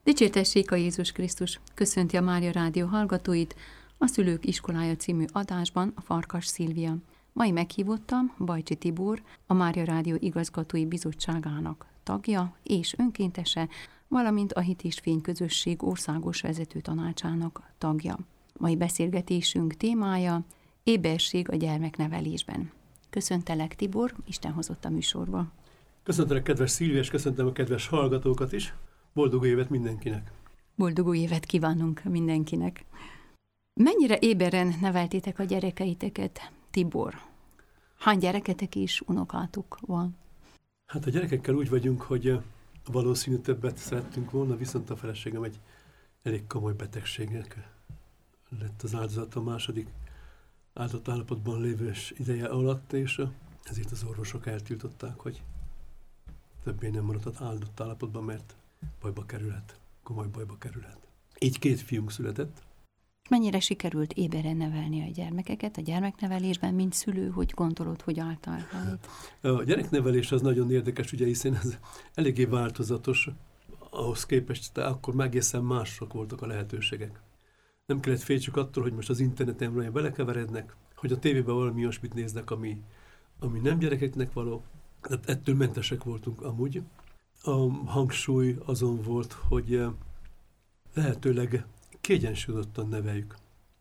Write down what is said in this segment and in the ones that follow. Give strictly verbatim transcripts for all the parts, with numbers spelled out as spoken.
Dicsértessék a Jézus Krisztus! Köszönti a Mária Rádió hallgatóit, a Szülők Iskolája című adásban a Farkas Szilvia. Mai meghívottam Bajcsi Tibor, a Mária Rádió igazgatói bizottságának tagja és önkéntese, valamint a Hit és Fény Közösség országos vezető tanácsának tagja. Mai beszélgetésünk témája éberség a gyermeknevelésben. Köszöntelek, Tibor, Isten hozott a műsorba. Köszöntelek, kedves Szilvia, és köszöntöm a kedves hallgatókat is. Boldog új évet mindenkinek! Boldog új évet kívánunk mindenkinek! Mennyire éberen neveltétek a gyerekeiteket, Tibor? Hány gyereketek és unokátok van? Hát a gyerekekkel úgy vagyunk, hogy valószínű többet szerettünk volna, viszont a feleségem egy elég komoly betegségnek lett az áldozata a második áldott állapotban lévő ideje alatt, és ezért az orvosok eltiltották, hogy többé nem maradhat áldott állapotban, mert bajba kerülhet, komoly bajba kerülhet. Így két fiunk született. Mennyire sikerült éberen nevelni a gyermekeket a gyermeknevelésben, mint szülő, hogy gondolod, hogy álltál helyt? A gyereknevelés az nagyon érdekes, ugye, hiszen ez eléggé változatos, ahhoz képest, de akkor egészen mások voltak a lehetőségek. Nem kellett féltsük attól, hogy most az interneten belekeverednek, hogy a tévében valami olyasmit néznek, ami, ami nem gyerekeknek való. Tehát ettől mentesek voltunk amúgy. A hangsúly azon volt, hogy lehetőleg kiegyensúlyozottan neveljük.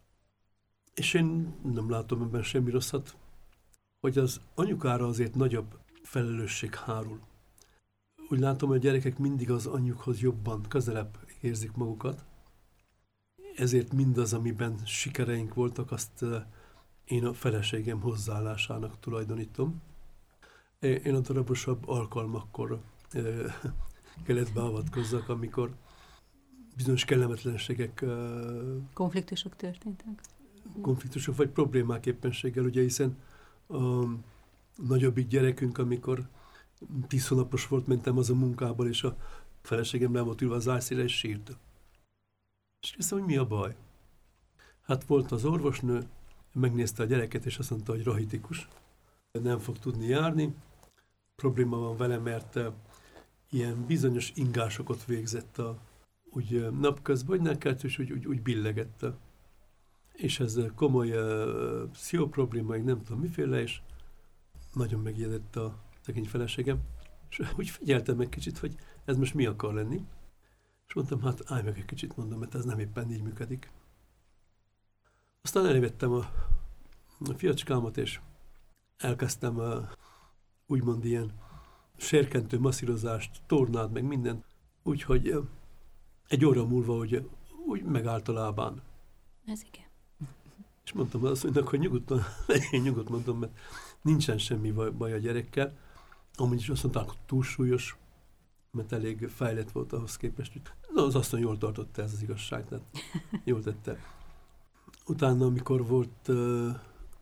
És én nem látom ebben semmi rosszat, hogy az anyukára azért nagyobb felelősség hárul. Úgy látom, hogy a gyerekek mindig az anyjukhoz jobban, közelebb érzik magukat. Ezért mindaz, amiben sikereink voltak, azt én a feleségem hozzáállásának tulajdonítom. Én a darabosabb alkalmakkor kellett beavatkozzak, amikor bizonyos kellemetlenségek... Konfliktusok történtek? Konfliktusok vagy problémák éppenséggel, ugye, hiszen a nagyobbik gyerekünk, amikor tíz hónapos volt, mentem az a munkából, és a feleségem le volt ülve az ágyszélre, és sírt. És kérdeztem, hogy mi a baj? Hát volt az orvosnő, megnézte a gyereket, és azt mondta, hogy rahitikus. Nem fog tudni járni. Probléma van vele, mert ilyen bizonyos ingásokat végzett a úgy napközben, hogy nekelt, és úgy, úgy, úgy billegette. És ez komoly uh, pszicho probléma, nem tudom miféle, és nagyon megijedett a szegény feleségem. És úgy figyeltem meg kicsit, hogy ez most mi akar lenni. És mondtam, hát állj meg egy kicsit, mondom, mert ez nem éppen így működik. Aztán elvettem a, a fiacskámat, és elkezdtem a, úgymond ilyen serkentő masszírozást, tornád, meg minden. Úgyhogy egy óra múlva úgy, úgy megállt a lábán. Ez igen. És mondtam azt mondjuk, hogy nyugodtan, én nyugodt mondtam, mert nincsen semmi baj a gyerekkel. Amúgy is azt mondták, hogy túlsúlyos, mert elég fejlett volt ahhoz képest. Na, az asszony jól tartotta, ez az igazság, tehát jól tette. Utána, amikor volt uh,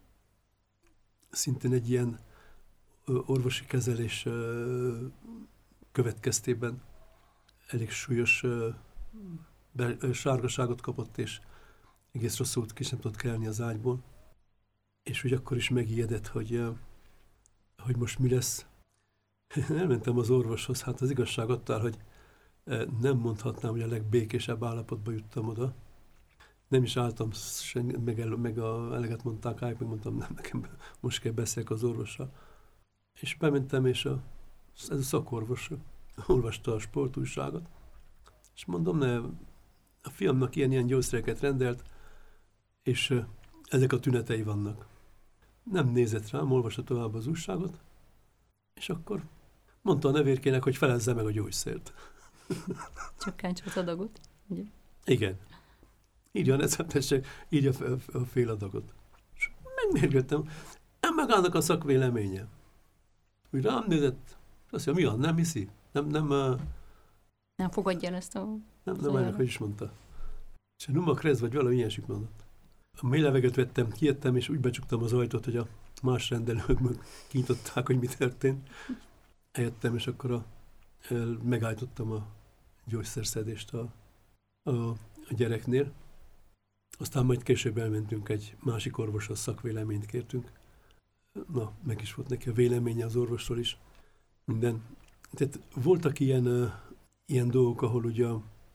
szintén egy ilyen uh, orvosi kezelés uh, következtében elég súlyos uh, be, uh, sárgaságot kapott, és egész rosszul ki sem tudott kelni az ágyból. És úgy akkor is megijedett, hogy, uh, hogy most mi lesz. Elmentem az orvoshoz, hát az igazság ott áll, hogy uh, nem mondhatnám, hogy a legbékésebb állapotba juttam oda. Nem is álltam, sen, meg, el, meg a eleget mondták, állj, meg mondtam, nem, nekem most kell beszélek az orvossal. És bementem, és a, ez a szakorvos olvasta a sportújságot, és mondom, ne, a fiamnak ilyen-ilyen gyógyszereket rendelt, és ezek a tünetei vannak. Nem nézett rám, olvasta tovább az újságot, és akkor mondta a nevérkének, hogy felezze meg a gyógyszert. Csökkentse az adagot, ugye? Igen. Így van, ez tessék, így a, a, a fél adagot. És megmérgettem, nem megállnak a szakvéleménye. Úgy rám nézett, azt mondja, mi van, nem hiszi? Nem, nem, uh, nem fogadja el ezt a... Nem, nem állnak, hogy is mondta. És a Numa Krez, vagy valami ilyesmit mondott. A mély levegőt vettem, kijöttem, és úgy becsuktam az ajtót, hogy a más rendelők meg kinyitották, hogy mi történt. Eljöttem, és akkor a, el, megállítottam a gyógyszerszedést a, a, a gyereknél. Aztán majd később elmentünk egy másik orvoshoz, szakvéleményt kértünk. Na, meg is volt neki a véleménye az orvosról is. Minden. Tehát voltak ilyen, uh, ilyen dolgok, ahol ugye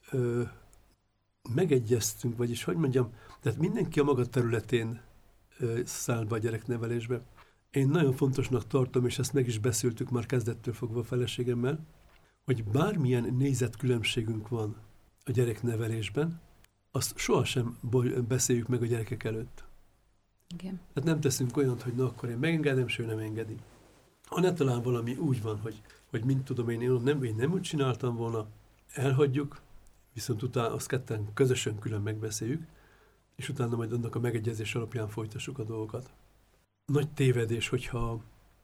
ö, megegyeztünk, vagyis hogy mondjam, tehát mindenki a maga területén ö, száll be a gyereknevelésbe. Én nagyon fontosnak tartom, és ezt meg is beszéltük már kezdettől fogva a feleségemmel, hogy bármilyen nézetkülönbségünk van a gyereknevelésben, azt sohasem beszéljük meg a gyerekek előtt. Igen. Tehát nem teszünk olyat, hogy na akkor én megengedem, és ő nem engedi. Ha ne talán valami úgy van, hogy, hogy mint tudom én, én nem, én nem úgy csináltam volna, elhagyjuk, viszont utána azt ketten közösen külön megbeszéljük, és utána majd annak a megegyezés alapján folytassuk a dolgokat. Nagy tévedés, hogyha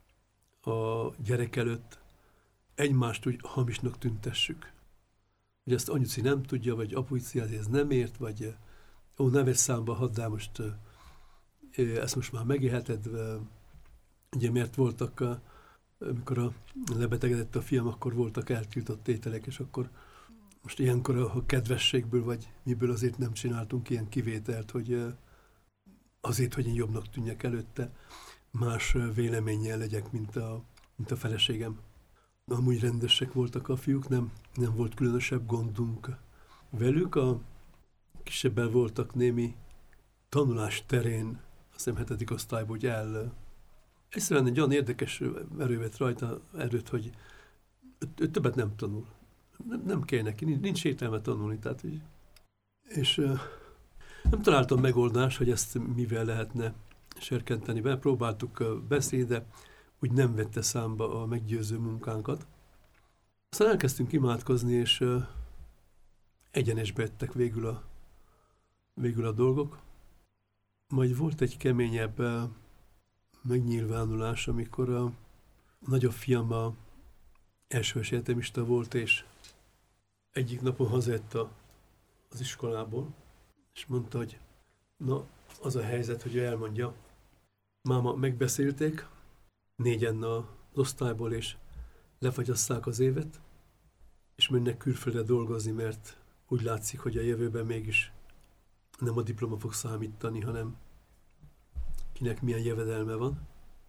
a gyerek előtt egymást úgy hamisnak tüntessük. Hogy ezt anyuci nem tudja, vagy apuci ez nem ért, vagy ó, ne vesz számba, hadd most ezt most már megélheted. Ugye miért voltak, amikor a lebetegedett a fiam, akkor voltak eltiltott ételek, és akkor most ilyenkor a kedvességből, vagy miből azért nem csináltunk ilyen kivételt, hogy azért, hogy én jobbnak tűnjek előtte, más véleménnyel legyek, mint a, mint a feleségem. Amúgy rendesek voltak a fiúk, nem, nem volt különösebb gondunk velük. A kisebbel voltak némi tanulás terén, azt hiszem hetedik osztályból, hogy el... Egyszerűen egy olyan érdekes erővet rajta, erőt, hogy ő többet nem tanul. Nem, nem kell neki, nincs értelme tanulni. Tehát, hogy, és uh, nem találtam megoldást, hogy ezt mivel lehetne serkenteni. Próbáltuk uh, beszélni, de úgy nem vette számba a meggyőző munkánkat. Aztán elkezdtünk imádkozni, és uh, egyenesbe jöttek végül a, végül a dolgok. Majd volt egy keményebb uh, megnyilvánulás, amikor a nagyobb fiam a elsős egyetemista volt, és egyik napon hazajött a, az iskolából, és mondta, hogy na, az a helyzet, hogy ő elmondja, máma, megbeszélték, négyen az osztályból, és lefagyasszák az évet, és mennek külföldre dolgozni, mert úgy látszik, hogy a jövőben mégis nem a diploma fog számítani, hanem kinek milyen jövedelme van.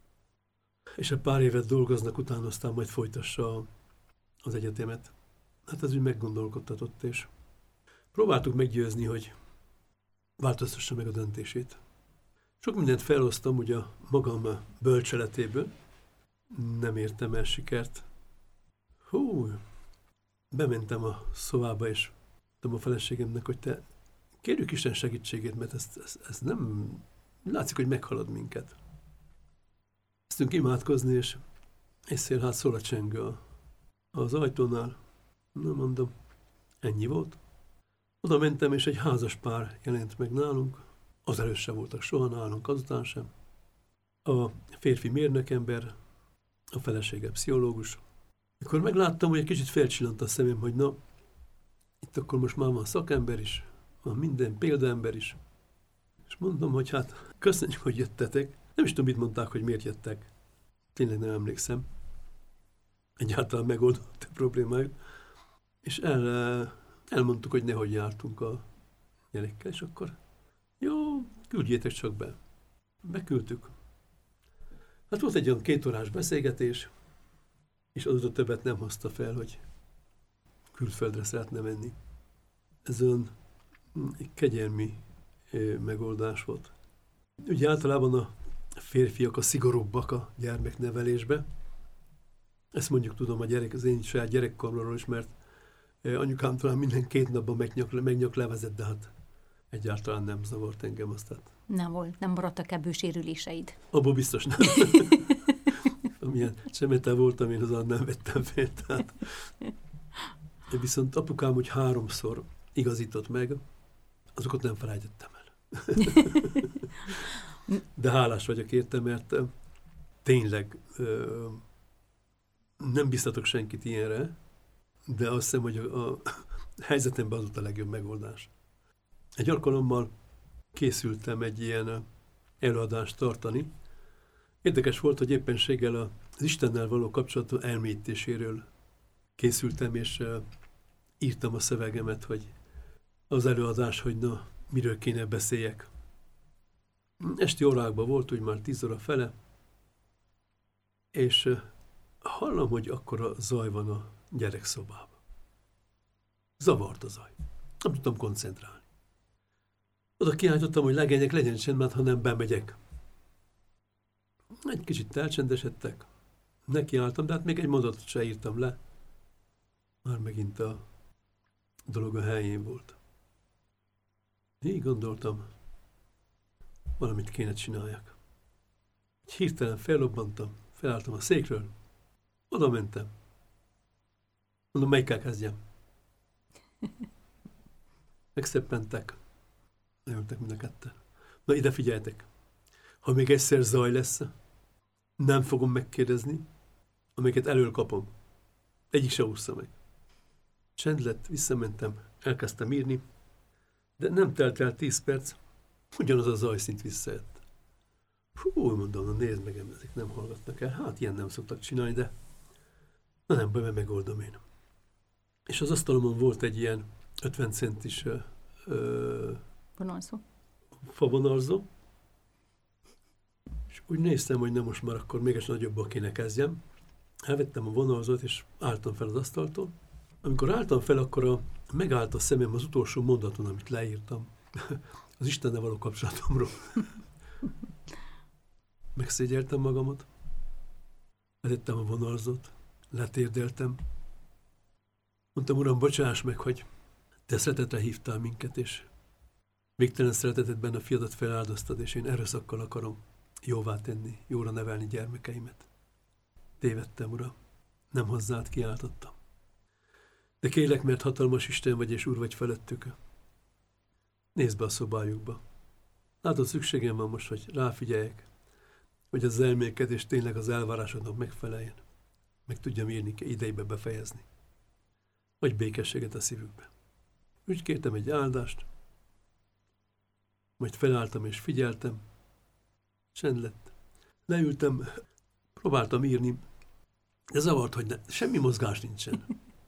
És egy pár évet dolgoznak, utána aztán majd folytassa az egyetemet. Hát ez úgy meggondolkodtatott, és próbáltuk meggyőzni, hogy változtassa meg a döntését. Sok mindent felhoztam ugye a magam bölcseletéből, nem értem el sikert. Hú, bementem a szobába, és mondtam a feleségemnek, hogy te kérjük Isten segítségét, mert ez, ez, ez nem... Látszik, hogy meghalad minket. Kezdtünk imádkozni, és észél hát szól a csengő az ajtónál. Na mondom, ennyi volt. Oda mentem, és egy házas pár jelent meg nálunk. Az előtt sem voltak soha nálunk, azután sem. A férfi mérnökember, a felesége pszichológus. Mikor megláttam, hogy egy kicsit felcsillant a szemem, hogy na, itt akkor most már van szakember is, van minden példaember is. És mondom, hogy hát köszönjük, hogy jöttetek. Nem is tudom, mit mondták, hogy miért jöttek. Tényleg nem emlékszem. Egyáltalán megoldott a problémájuk. És el, elmondtuk, hogy nehogy jártunk a gyerekkel, és akkor jó, küldjétek csak be. Beküldtük. Hát volt egy olyan kétórás beszélgetés, és azóta többet nem hozta fel, hogy külföldre szeretne menni. Ez olyan kegyelmi megoldás volt. Ugye általában a férfiak a szigorúbbak a gyermeknevelésbe. Ezt mondjuk tudom a gyerek, az én saját gyerekkoromról is, mert anyukám talán minden két napban megnyak, megnyak levezet, de hát egyáltalán nem zavart engem azt. Tehát. Nem volt, nem maradtak ebből sérüléseid. Abból biztos nem. Amilyen semete voltam, én azon nem vettem fel. Tehát. Viszont apukám, hogy háromszor igazított meg, azokat nem felejtettem el. De hálás vagyok érte, mert tényleg ö, nem biztatok senkit ilyenre, de azt hiszem, hogy a, a helyzetemben az volt a legjobb megoldás. Egy alkalommal készültem egy ilyen előadást tartani. Érdekes volt, hogy éppenséggel az Istennel való kapcsolat elmélyítéséről készültem, és uh, írtam a szövegemet, hogy az előadás, hogy na, miről kéne beszéljek. Esti órákban volt, úgy már tíz óra fele, és uh, hallom, hogy akkora zaj van a gyerekszobában. Zavart a zaj. Nem tudtam koncentrálni. Oda kiáltottam, hogy legyenek, legyen csend, mert ha nem, bemegyek. Egy kicsit elcsendesedtek. Nekiálltam, de hát még egy mondatot se írtam le. Már megint a dolog a helyén volt. Így gondoltam, valamit kéne csináljak. Hirtelen fellobbantam, felálltam a székről, oda mentem. Mondom, melyikkel kezdjem? Megszeppentek. Leültek mind a ketten. Na ide figyeljetek. Ha még egyszer zaj lesz, nem fogom megkérdezni, amiket elől kapom. Egyik se ússza meg. Csend lett, visszamentem, elkezdtem írni, de nem telt el tíz perc, ugyanaz a zajszint visszajött. Hú, mondom, na nézd meg, ezek nem hallgatnak el. Hát ilyen nem szoktak csinálni, de na nem baj, mert megoldom én. És az asztalomon volt egy ilyen ötven centis ö, vonalzó. Favonalzó, és úgy néztem, hogy na most már akkor még egy nagyobbak kéne kezdjem. Elvettem a vonalzót, és álltam fel az asztaltól. Amikor álltam fel, akkor a, megállt a szemem az utolsó mondaton, amit leírtam. Az Istennel való kapcsolatomról. Megszégyeltem magamat, letettem a vonalzót, letérdeltem. Mondtam, Uram, bocsáss meg, hogy te szeretetre hívtál minket, és végtelen szeretetedben a fiadat feláldoztad, és én erőszakkal akarom jóvá tenni, jóra nevelni gyermekeimet. Tévedtem, Uram, nem hozzád kiáltottam. De kérlek, mert hatalmas Isten vagy, és Úr vagy felettük. Nézd be a szobájukba. Látod, szükségem van most, hogy ráfigyeljek, hogy az elmélkedés tényleg az elvárásodnak megfeleljen. Meg tudjam írni, idejbe befejezni. Vagy békességet a szívükbe. Úgy kértem egy áldást, majd felálltam és figyeltem. Csend lett. Leültem, próbáltam írni, de zavart, hogy ne, semmi mozgás nincsen.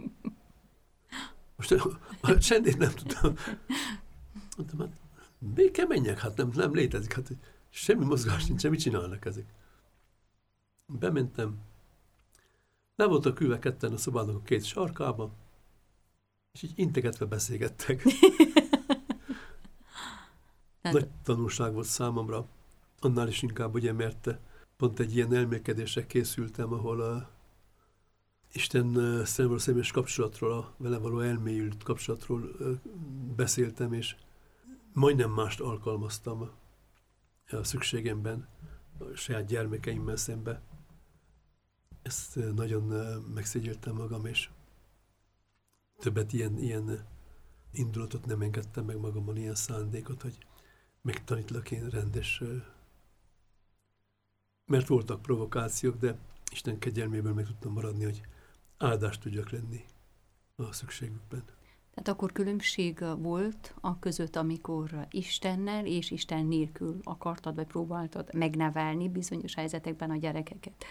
Most a, a csendét nem tudtam. Mondtam, hát béke menjek, hát nem, nem létezik, hát semmi mozgás nincsen, mit csinálnak ezek? Bementem, le voltak ülve ketten a szobának a két sarkába, és így integetve beszélgettek. Nagy tanulság volt számomra, annál is inkább, ugye, mert pont egy ilyen elmélkedésre készültem, ahol a Isten szemről személyes kapcsolatról, a vele való elmélyült kapcsolatról beszéltem, és majdnem mást alkalmaztam a szükségemben, a saját gyermekeimmel szembe. Ezt nagyon megszégyeltem magam, és többet ilyen, ilyen indulatot nem engedtem meg magamon, ilyen szándékot, hogy megtanítlak én rendes, mert voltak provokációk, de Isten kegyelméből meg tudtam maradni, hogy áldást tudjak lenni a szükségükben. Tehát akkor különbség volt a között, amikor Istennel és Isten nélkül akartad, vagy próbáltad megnevelni bizonyos helyzetekben a gyerekeket.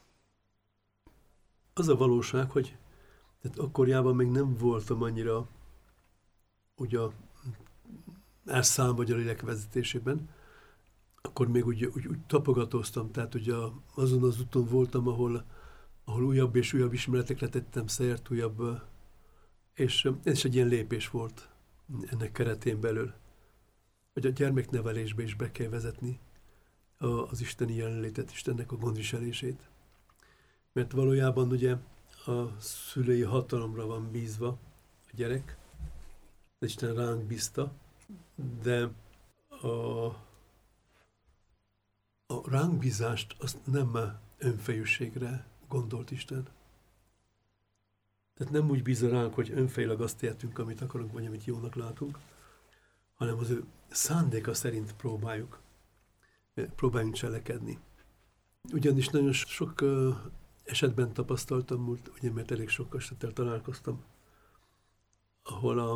Az a valóság, hogy tehát akkorjában még nem voltam annyira ugye elszám vagy a lélek vezetésében, akkor még úgy, úgy, úgy tapogatóztam, tehát ugye azon az úton voltam, ahol, ahol újabb és újabb ismeretekre tettem szert, újabb, és ez is egy ilyen lépés volt ennek keretén belül, hogy a gyermeknevelésbe is be kell vezetni az isteni jelenlétet, Istennek a gondviselését. Mert valójában ugye a szülői hatalomra van bízva a gyerek, Isten ránk bízta, de a, a ránk bízást azt nem önfejűségre gondolt Isten. Tehát nem úgy bízza ránk, hogy önfejűleg azt tehetünk, amit akarunk, vagy amit jónak látunk, hanem az ő szándéka szerint próbáljuk, próbáljunk cselekedni. Ugyanis nagyon sok uh, esetben tapasztaltam múlt, ugye, mert elég sok esettel találkoztam, ahol a,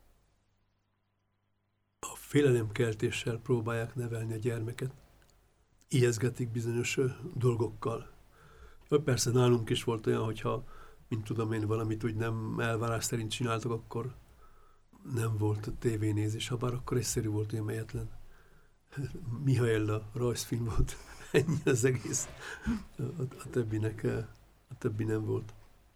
a félelemkeltéssel próbálják nevelni a gyermeket. Ijeszgetik bizonyos uh, dolgokkal. Persze nálunk is volt olyan, hogyha, mint tudom én, valamit úgy nem elvárás szerint csináltak, akkor nem volt tévénézés, ha bár akkor egyszerű volt, olyan melyetlen. Mihaela rajzfilm volt, ennyi az egész. A, a, többinek, a többi nem volt.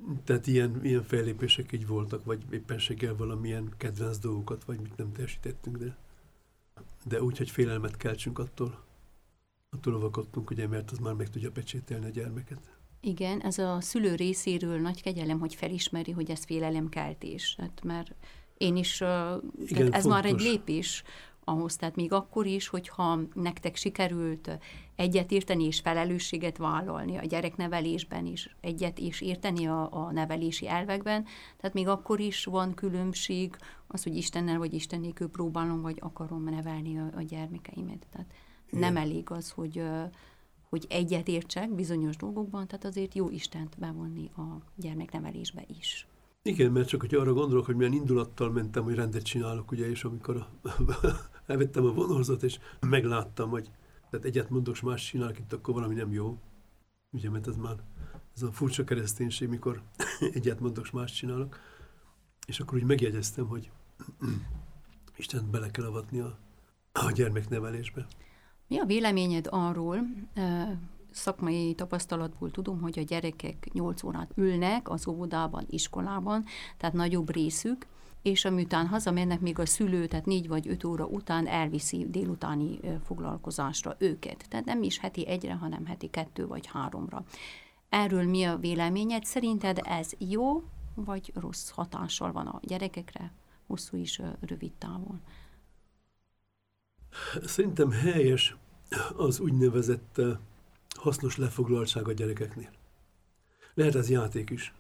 Tehát ilyen, ilyen fellépések így voltak, vagy éppenséggel valamilyen kedvenc dolgokat, vagy mit nem teljesítettünk, de, de úgy, hogy félelmet keltsünk attól, attól lovakodtunk, ugye, mert az már meg tudja pecsételni a gyermeket. Igen, ez a szülő részéről nagy kegyelem, hogy felismeri, hogy ez félelemkeltés. Hát mert én is, Igen, ez fontos. Már egy lépés ahhoz, tehát még akkor is, hogyha nektek sikerült egyet érteni és felelősséget vállalni a gyereknevelésben is, egyet és érteni a, a nevelési elvekben, tehát még akkor is van különbség az, hogy Istennel vagy Isten nélkül próbálom, vagy akarom nevelni a, a gyermekeimet. Tehát Igen. nem elég az, hogy, hogy egyet értsek bizonyos dolgokban, tehát azért jó Istent bevonni a gyermeknevelésbe is. Igen, mert csak hogy arra gondolok, hogy milyen indulattal mentem, hogy rendet csinálok, ugye, és amikor a, elvettem a vonorzat, és megláttam, hogy tehát egyet mondok, és más csinálok, itt akkor valami nem jó. Ugye, mert ez már ez a furcsa kereszténység, mikor egyet mondok, és más csinálok. És akkor úgy megjegyeztem, hogy Istent bele kell avatni a, a gyermeknevelésbe. Mi a véleményed arról, szakmai tapasztalatból tudom, hogy a gyerekek nyolc órát ülnek az óvodában, iskolában, tehát nagyobb részük, és amiután hazamennek, még a szülő, tehát négy vagy öt óra után elviszi délutáni foglalkozásra őket. Tehát nem is heti egyre, hanem heti kettő vagy háromra. Erről mi a véleményed? Szerinted ez jó, vagy rossz hatással van a gyerekekre, hosszú is, rövid távon? Szerintem helyes az úgynevezett hasznos lefoglaltság a gyerekeknél. Lehet ez játék is.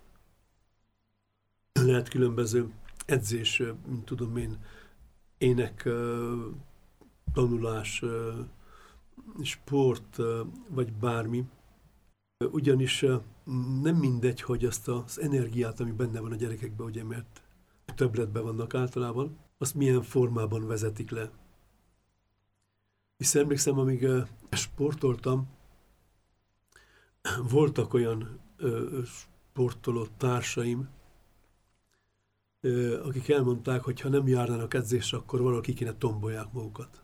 Lehet különböző edzés, mint tudom én, ének, tanulás, sport, vagy bármi. Ugyanis nem mindegy, hogy azt az energiát, ami benne van a gyerekekben, ugye, mert többletben vannak általában, azt milyen formában vezetik le. És emlékszem, amíg sportoltam, voltak olyan ö, sportoló társaim, ö, akik elmondták, hogy ha nem járnának edzésre, akkor valaki kéne tombolják magukat.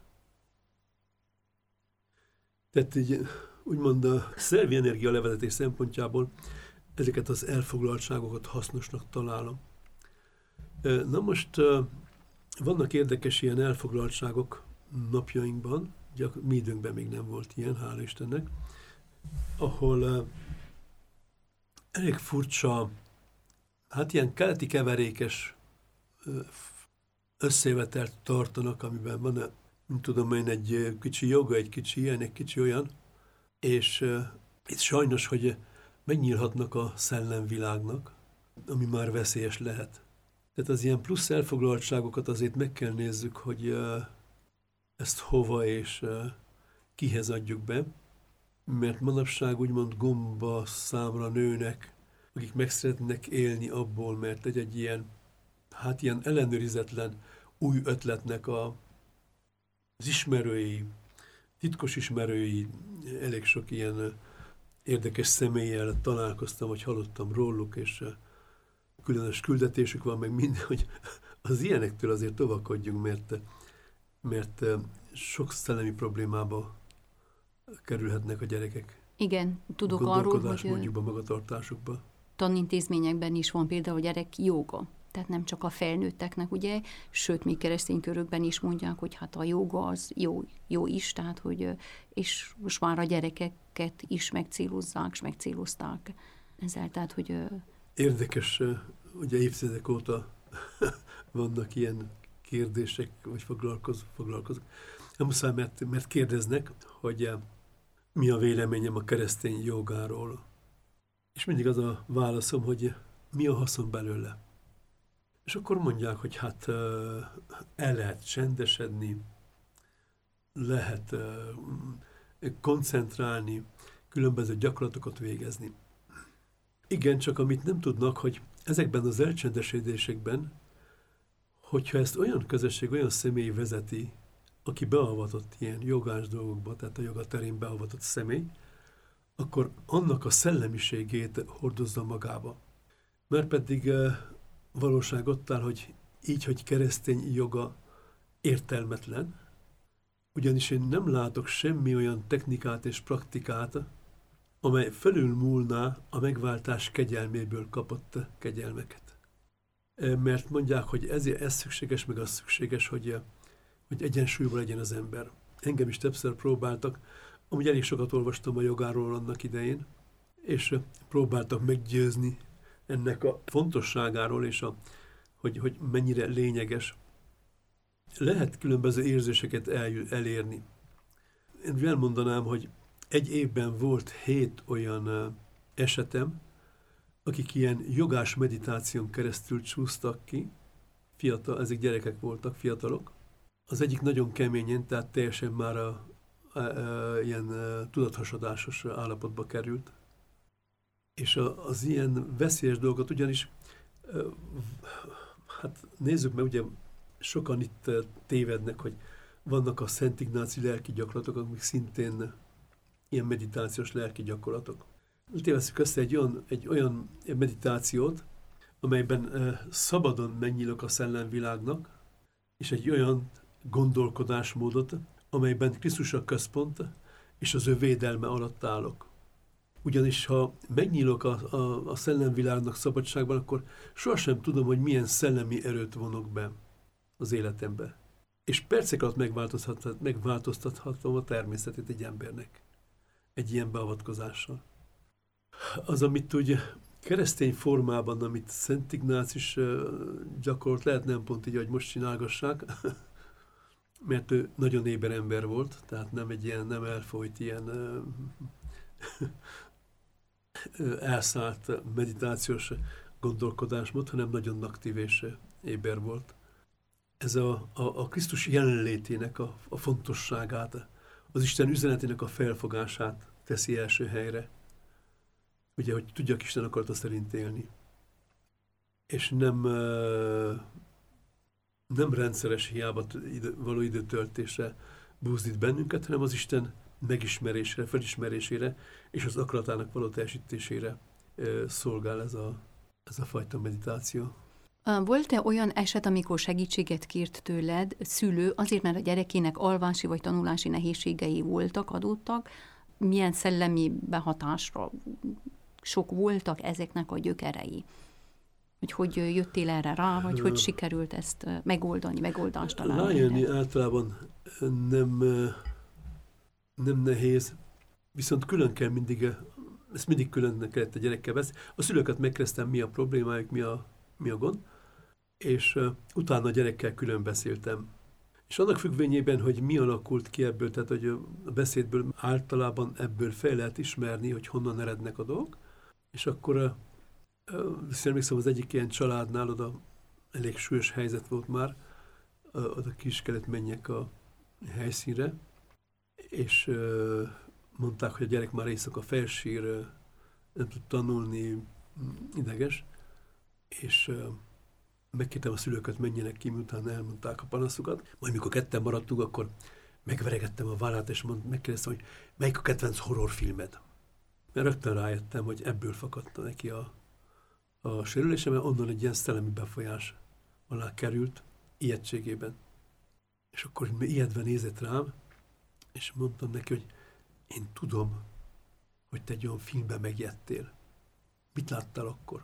Tehát így, úgymond a szervi energia levezetés szempontjából ezeket az elfoglaltságokat hasznosnak találom. Ö, na most ö, vannak érdekes ilyen elfoglaltságok napjainkban, ugye a mi időnkben még nem volt ilyen, hála Istennek, ahol uh, elég furcsa, hát ilyen keleti keverékes uh, összejövetelt tartanak, amiben van, nem tudom én, egy kicsi joga, egy kicsi ilyen, egy kicsi olyan, és uh, itt sajnos, hogy megnyílhatnak a szellemvilágnak, ami már veszélyes lehet. Tehát az ilyen plusz elfoglaltságokat azért meg kell nézzük, hogy uh, ezt hova és uh, kihez adjuk be, mert manapság úgymond gomba számra nőnek, akik meg szeretnek élni abból, mert egy, egy ilyen, hát ilyen ellenőrizetlen új ötletnek a, az ismerői, titkos ismerői, elég sok ilyen érdekes személlyel találkoztam, vagy hallottam róluk, és különös küldetésük van, meg minden, hogy az ilyenektől azért óvakodjunk, mert, mert sok szellemi problémába kerülhetnek a gyerekek. Igen, tudok arról, hogy mondjuk a magatartásukba. Tanintézményekben is van például gyerek jóga. Tehát nem csak a felnőtteknek, ugye, sőt, még keresztény körökben is mondják, hogy hát a jóga az jó, jó is, tehát, hogy, és most már a gyerekeket is megcélozzák, és megcélozták ezzel, tehát, hogy... Érdekes, ugye évtizedek óta vannak ilyen kérdések, vagy foglalkozok, foglalkozok. Nem muszáj, mert, mert kérdeznek, hogy mi a véleményem a keresztény jogáról. És mindig az a válaszom, hogy mi a haszon belőle. És akkor mondják, hogy hát el lehet csendesedni, lehet koncentrálni, különböző gyakorlatokat végezni. Igen, csak amit nem tudnak, hogy ezekben az elcsendesedésekben, hogyha ezt olyan közösség, olyan személy vezeti, aki beavatott ilyen jogás dolgokba, tehát a joga terén beavatott személy, akkor annak a szellemiségét hordozza magába. Mert pedig valóság ott áll, hogy így, hogy keresztény joga értelmetlen, ugyanis én nem látok semmi olyan technikát és praktikát, amely fölülmúlná a megváltás kegyelméből kapott kegyelmeket. Mert mondják, hogy ezért ez szükséges, meg az szükséges, hogy, hogy egyensúlyban legyen az ember. Engem is többször próbáltak, amúgy elég sokat olvastam a jogáról annak idején, és próbáltak meggyőzni ennek a fontosságáról, és a, hogy, hogy mennyire lényeges. Lehet különböző érzéseket el, elérni. Én elmondanám, hogy egy évben volt hét olyan esetem, akik ilyen jogás meditáción keresztül csúsztak ki, fiatal, ezek gyerekek voltak, fiatalok. Az egyik nagyon keményen, tehát teljesen már a, a, a, ilyen a, tudathasadásos állapotba került. És a, az ilyen veszélyes dolgot ugyanis, hát nézzük meg, ugye sokan itt tévednek, hogy vannak a Szent Ignáci lelki gyakorlatok, amik szintén ilyen meditációs lelki gyakorlatok. Tévesszük össze egy olyan, egy olyan meditációt, amelyben uh, szabadon megnyílok a szellemvilágnak, és egy olyan gondolkodásmódot, amelyben Krisztus a központ, és az ő védelme alatt állok. Ugyanis ha megnyílok a, a, a szellemvilágnak szabadságban, akkor sohasem tudom, hogy milyen szellemi erőt vonok be az életembe. És percek alatt megváltoztathat, megváltoztathatom a természetét egy embernek egy ilyen beavatkozással. Az, amit úgy keresztény formában, amit Szent Ignác is gyakorolt, lehet nem pont így, hogy most csinálgassák, mert ő nagyon éber ember volt, tehát nem egy ilyen, nem elfolyt ilyen elszállt meditációs gondolkodásmód, hanem nagyon aktív és éber volt. Ez a, a, a Krisztus jelenlétének a, a fontosságát, az Isten üzenetének a felfogását teszi első helyre. Ugye, hogy tudjak Isten akarata szerint élni. És nem, nem rendszeres hiába való időtöltésre búzdít bennünket, hanem az Isten megismerésére, felismerésére és az akaratának való teljesítésére szolgál ez a, ez a fajta meditáció. Volt-e olyan eset, amikor segítséget kért tőled szülő, azért, mert a gyerekének alvási vagy tanulási nehézségei voltak, adódtak? Milyen szellemi behatásra sok voltak ezeknek a gyökerei? Hogy hogy jöttél erre rá, vagy hogy sikerült ezt megoldani, megoldást találni? Rájönni általában nem, nem nehéz, viszont külön kell mindig, ezt mindig külön kellett a gyerekkel beszélni. A szülőket megkezdtem, mi a problémájuk, mi a, mi a gond, és uh, utána a gyerekkel külön beszéltem. És annak függvényében, hogy mi alakult ki ebből, tehát hogy a beszédből általában ebből fel lehet ismerni, hogy honnan erednek a dolgok, és akkor uh, uh, emlékszem, az egyik ilyen családnál oda elég súlyos helyzet volt már, uh, oda ki is kellett menjek a helyszínre, és uh, mondták, hogy a gyerek már éjszaka felsír, uh, nem tud tanulni, ideges, és uh, megkértem a szülőket, menjenek ki, miután elmondták a panaszukat. Majd mikor ketten maradtunk, akkor megveregettem a vállát, és mond, megkérdeztem, hogy melyik a kedvenc horrorfilmed. Mert rögtön rájöttem, hogy ebből fakadta neki a, a sérülése, mert onnan egy ilyen szellemi befolyás alá került, ijegységében. És akkor ijedve nézett rám, és mondtam neki, hogy én tudom, hogy te egy olyan filmben megijedtél. Mit láttál akkor?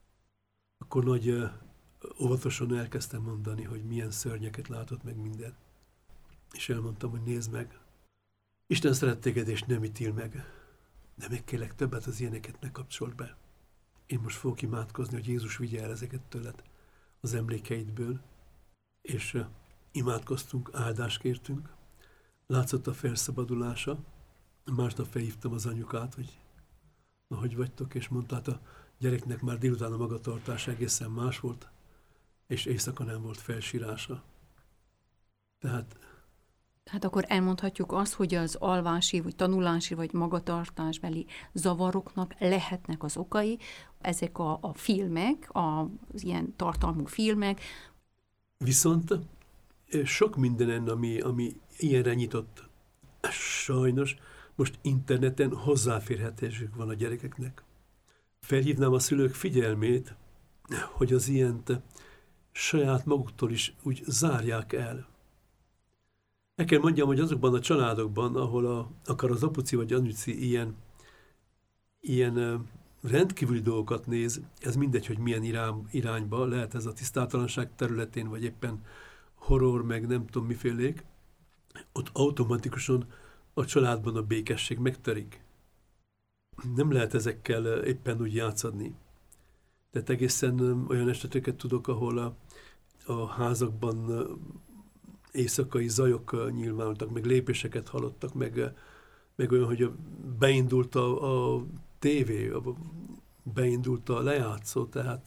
Akkor nagy óvatosan elkezdtem mondani, hogy milyen szörnyeket látott meg minden. És elmondtam, hogy nézd meg, Isten szeret téged és nem ítél meg, de meg kérlek többet az ilyeneket ne kapcsold be. Én most fogok imádkozni, hogy Jézus vigye el ezeket tőled az emlékeidből, és uh, imádkoztunk, áldást kértünk, látszott a felszabadulása, másnap felhívtam az anyukát, hogy na, hogy vagytok, és mondta, hát a gyereknek már délután a magatartás egészen más volt, és éjszaka nem volt felsírása. Tehát... Tehát akkor elmondhatjuk azt, hogy az alvási, vagy tanulási, vagy magatartásbeli zavaroknak lehetnek az okai, ezek a, a filmek, az ilyen tartalmú filmek. Viszont sok mindenen, ami, ami ilyenre nyitott, sajnos most interneten hozzáférhetésük van a gyerekeknek. Felhívnám a szülők figyelmét, hogy az ilyent saját maguktól is úgy zárják el. El kell mondjam, hogy azokban a családokban, ahol a, akár az apuci vagy anyuci ilyen ilyen rendkívüli dolgokat néz, ez mindegy, hogy milyen irány, irányba, lehet ez a tisztátalanság területén, vagy éppen horror, meg nem tudom mifélék, ott automatikusan a családban a békesség megtörik. Nem lehet ezekkel éppen úgy játszani. Tehát egészen olyan eseteket tudok, ahol a, a házakban éjszakai zajok nyilvánultak, meg lépéseket hallottak, meg, meg olyan, hogy beindult a, a tévé, beindult a lejátszó, tehát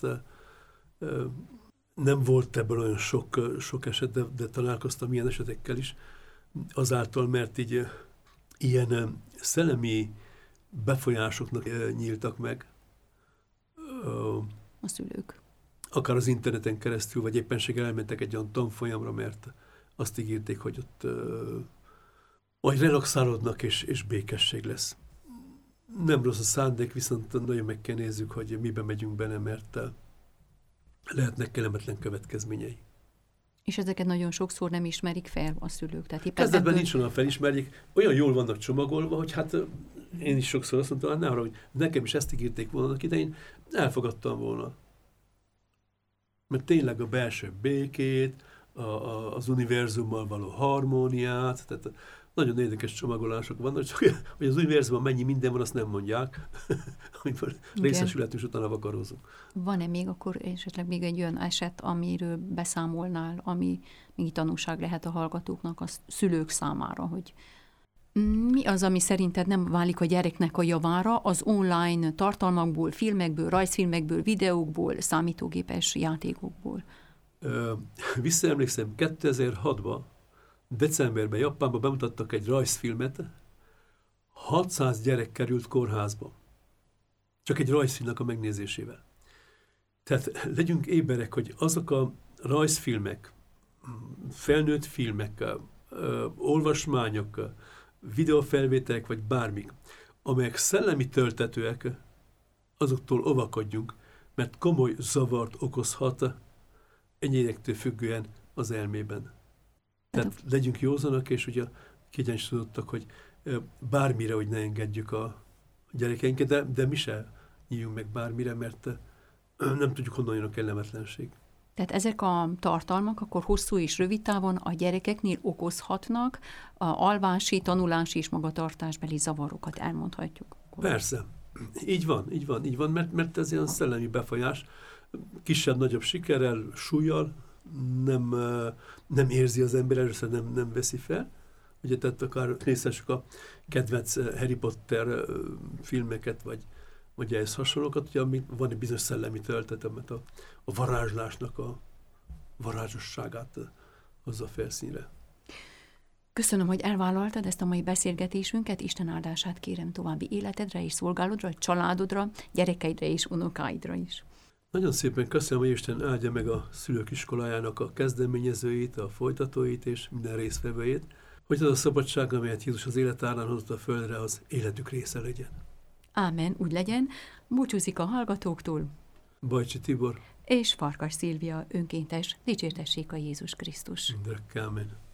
nem volt ebből olyan sok, sok eset, de, de találkoztam ilyen esetekkel is, azáltal, mert így ilyen szellemi befolyásoknak nyíltak meg. A szülők. Akár az interneten keresztül, vagy éppenséggel elmentek egy olyan tanfolyamra, mert azt ígérték, hogy ott uh, majd relaxálódnak, és, és békesség lesz. Nem rossz a szándék, viszont nagyon meg kell nézzük, hogy miben megyünk bele, mert uh, lehetnek kellemetlen következményei. És ezeket nagyon sokszor nem ismerik fel a szülők. Tehát kezdetben ebből... nincs olyan felismerjék, olyan jól vannak csomagolva, hogy hát uh, én is sokszor azt mondtam, ne arra, hogy nekem is ezt ígérték volna, idején elfogadtam volna. Mert tényleg a belső békét, a, a, az univerzummal való harmóniát, tehát nagyon érdekes csomagolások vannak, csak hogy az univerzumban mennyi minden van, azt nem mondják, amikor részesületünk, és utána vakarózunk. Van-e még akkor esetleg még egy olyan eset, amiről beszámolnál, ami még tanúság lehet a hallgatóknak, a szülők számára, hogy mi az, ami szerinted nem válik a gyereknek a javára az online tartalmakból, filmekből, rajzfilmekből, videókból, számítógépes játékokból? Ö, visszaemlékszem, kétezer-hatban, decemberben Japánban bemutattak egy rajzfilmet, hatszáz gyerek került kórházba. Csak egy rajzfilmnek a megnézésével. Tehát legyünk éberek, hogy azok a rajzfilmek, felnőtt filmek, ö, olvasmányok, videófelvételek, vagy bármik, amelyek szellemi töltetőek, azoktól óvakodjunk, mert komoly zavart okozhat egyénektől függően az elmében. Tehát legyünk józanak, és ugye kiegyensúlyozottak, hogy bármire, hogy ne engedjük a gyerekeinket, de, de mi se nyíljunk meg bármire, mert nem tudjuk, honnan jön a kellemetlenség. Tehát ezek a tartalmak akkor hosszú és rövid távon a gyerekeknél okozhatnak a alvási, tanulási és magatartásbeli zavarokat, elmondhatjuk. Persze. Így van, így van, így van, mert, mert ez ilyen szellemi befolyás, kisebb-nagyobb sikerrel, súllyal nem, nem érzi az ember, először nem, nem veszi fel. Ugye, tehát akár nézhessük a kedvenc Harry Potter filmeket, vagy vagy ehhez hasonlókat, ugye, ami van egy bizonyos szellemi töltet, mert a, a varázslásnak a varázsosságát hozza felszínre. Köszönöm, hogy elvállaltad ezt a mai beszélgetésünket, Isten áldását kérem további életedre és szolgálodra, családodra, gyerekeidre és unokáidra is. Nagyon szépen köszönöm, hogy Isten áldja meg a szülők iskolájának a kezdeményezőit, a folytatóit és minden résztvevőjét, hogy az a szabadság, amelyet Jézus az élet árán hozott a földre, az életük része legyen. Ámen, úgy legyen. Búcsúzik a hallgatóktól Bajcsi Tibor és Farkas Szilvia, önkéntes. Dicsértessék a Jézus Krisztus. Mindörökké, ámen.